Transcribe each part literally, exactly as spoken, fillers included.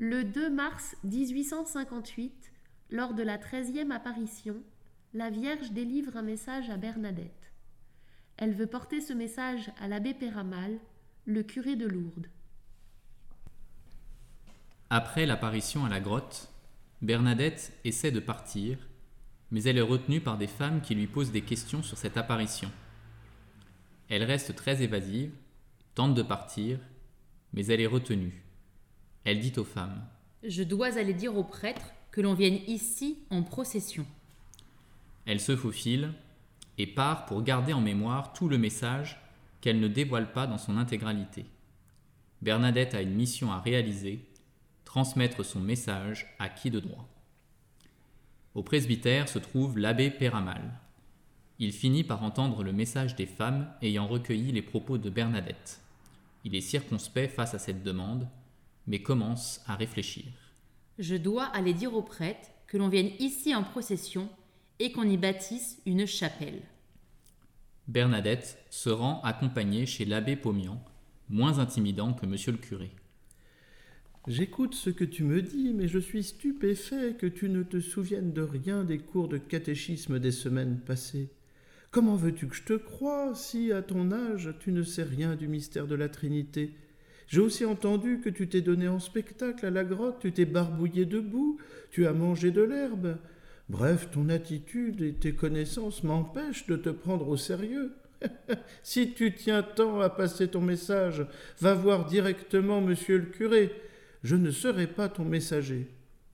Le deux mars dix-huit cent cinquante-huit, lors de la treizième apparition, la Vierge délivre un message à Bernadette. Elle veut porter ce message à l'abbé Péramal, le curé de Lourdes. Après l'apparition à la grotte, Bernadette essaie de partir, mais elle est retenue par des femmes qui lui posent des questions sur cette apparition. Elle reste très évasive, tente de partir, mais elle est retenue. Elle dit aux femmes : « Je dois aller dire au prêtre que l'on vienne ici en procession. » Elle se faufile et part pour garder en mémoire tout le message qu'elle ne dévoile pas dans son intégralité. Bernadette a une mission à réaliser, transmettre son message à qui de droit. Au presbytère se trouve l'abbé Péramal. Il finit par entendre le message des femmes ayant recueilli les propos de Bernadette. Il est circonspect face à cette demande, mais commence à réfléchir. « Je dois aller dire au prêtre que l'on vienne ici en procession et qu'on y bâtisse une chapelle. » Bernadette se rend accompagnée chez l'abbé Pomian, moins intimidant que monsieur le curé. « J'écoute ce que tu me dis, mais je suis stupéfait que tu ne te souviennes de rien des cours de catéchisme des semaines passées. Comment veux-tu que je te croie si, à ton âge, tu ne sais rien du mystère de la Trinité ? J'ai aussi entendu que tu t'es donné en spectacle à la grotte, tu t'es barbouillé debout, tu as mangé de l'herbe. Bref, ton attitude et tes connaissances m'empêchent de te prendre au sérieux. Si tu tiens tant à passer ton message, va voir directement monsieur le curé. Je ne serai pas ton messager. »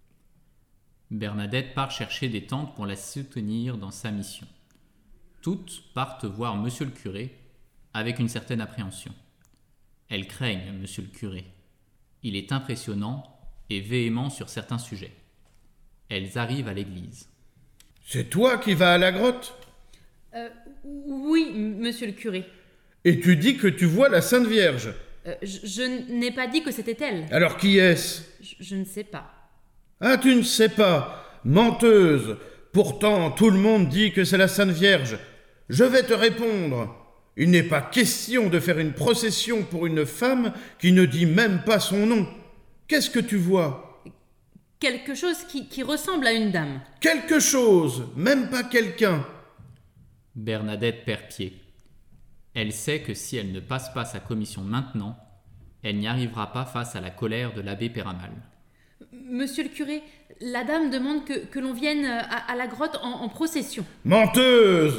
Bernadette part chercher des tantes pour la soutenir dans sa mission. Toutes partent voir monsieur le curé avec une certaine appréhension. Elles craignent monsieur le curé. Il est impressionnant et véhément sur certains sujets. Elles arrivent à l'église. « C'est toi qui vas à la grotte ? » euh, « Oui, monsieur le curé. »« Et tu dis que tu vois la Sainte Vierge ? » euh, je, je n'ai pas dit que c'était elle. »« Alors qui est-ce ? » ?»« je, je ne sais pas. »« Ah, tu ne sais pas, menteuse. Pourtant, tout le monde dit que c'est la Sainte Vierge. Je vais te répondre. Il n'est pas question de faire une procession pour une femme qui ne dit même pas son nom. Qu'est-ce que tu vois ? » ?»« Quelque chose qui, qui ressemble à une dame. »« Quelque chose, même pas quelqu'un. » Bernadette perd pied. Elle sait que si elle ne passe pas sa commission maintenant, elle n'y arrivera pas face à la colère de l'abbé Péramal. « Monsieur le curé, la dame demande que, que l'on vienne à, à la grotte en, en procession. »« Menteuse !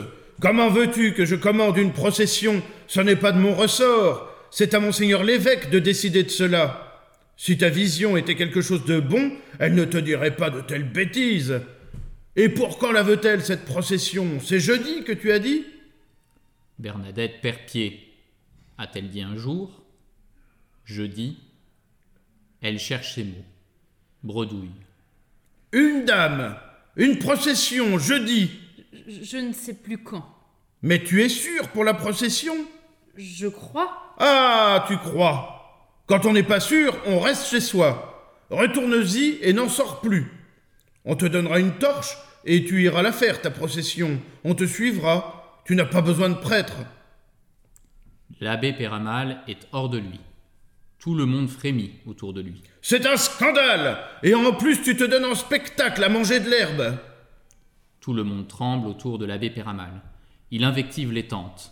Comment veux-tu que je commande une procession ? Ce n'est pas de mon ressort. C'est à monseigneur l'évêque de décider de cela. Si ta vision était quelque chose de bon, elle ne te dirait pas de telles bêtises. Et pour quand la veut-elle, cette procession ? C'est jeudi que tu as dit ? » Bernadette perd pied. A-t-elle dit un jour ? Jeudi ? Elle cherche ses mots. Bredouille. « Une dame ! Une procession, jeudi !»« Je, je ne sais plus quand. »« Mais tu es sûr pour la procession ? » ?»« Je crois. »« Ah, tu crois ! Quand on n'est pas sûr, on reste chez soi. Retourne-y et n'en sors plus. On te donnera une torche et tu iras la faire, ta procession. On te suivra. Tu n'as pas besoin de prêtre. » L'abbé Péramal est hors de lui. Tout le monde frémit autour de lui. « C'est un scandale ! Et en plus, tu te donnes en spectacle à manger de l'herbe. » Tout le monde tremble autour de l'abbé Péramal. Il invective les tantes.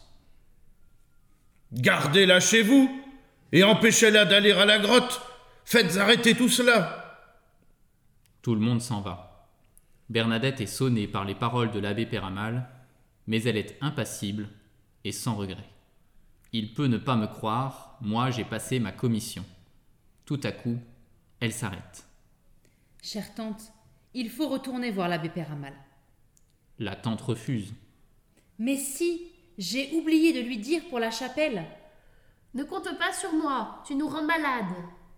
« Gardez-la chez vous et empêchez-la d'aller à la grotte. Faites arrêter tout cela. » Tout le monde s'en va. Bernadette est sonnée par les paroles de l'abbé Péramal, mais elle est impassible et sans regret. Il peut ne pas me croire, moi j'ai passé ma commission. Tout à coup, elle s'arrête. « Chère tante, il faut retourner voir l'abbé Péramal. » La tante refuse. « Mais si, j'ai oublié de lui dire pour la chapelle. »« Ne compte pas sur moi, tu nous rends malades. »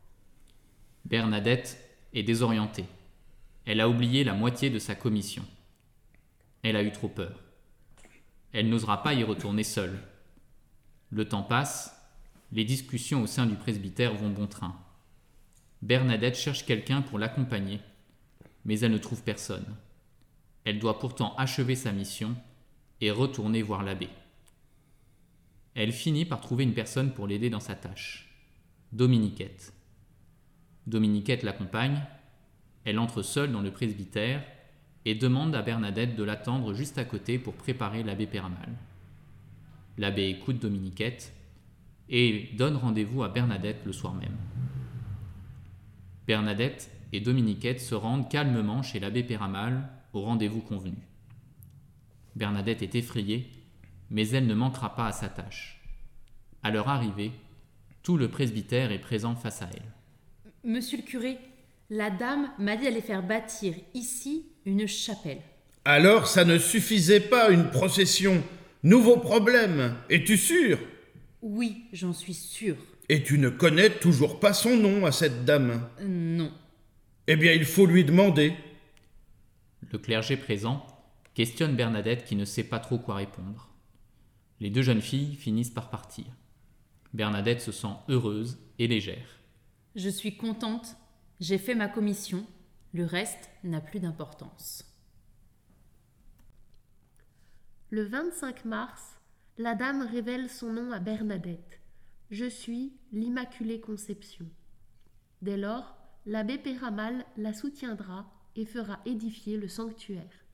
Bernadette est désorientée. Elle a oublié la moitié de sa commission. Elle a eu trop peur. Elle n'osera pas y retourner seule. Le temps passe, les discussions au sein du presbytère vont bon train. Bernadette cherche quelqu'un pour l'accompagner, mais elle ne trouve personne. Elle doit pourtant achever sa mission et retourner voir l'abbé. Elle finit par trouver une personne pour l'aider dans sa tâche, Dominiquette. Dominiquette l'accompagne. Elle entre seule dans le presbytère et demande à Bernadette de l'attendre juste à côté pour préparer l'abbé Péramal. L'abbé écoute Dominiquette et donne rendez-vous à Bernadette le soir même. Bernadette et Dominiquette se rendent calmement chez l'abbé Péramal au rendez-vous convenu. Bernadette est effrayée, mais elle ne manquera pas à sa tâche. À leur arrivée, tout le presbytère est présent face à elle. Monsieur le curé, la dame m'a dit d'aller faire bâtir ici une chapelle. Alors ça ne suffisait pas, une procession. Nouveau problème. Es-tu sûr? Oui, j'en suis sûre. Et tu ne connais toujours pas son nom à cette dame? Euh, non. Eh bien, il faut lui demander. Le clergé présent questionne Bernadette qui ne sait pas trop quoi répondre. Les deux jeunes filles finissent par partir. Bernadette se sent heureuse et légère. Je suis contente, j'ai fait ma commission, le reste n'a plus d'importance. Le vingt-cinq mars, la dame révèle son nom à Bernadette. Je suis l'Immaculée Conception. Dès lors, l'abbé Péramal la soutiendra et fera édifier le sanctuaire.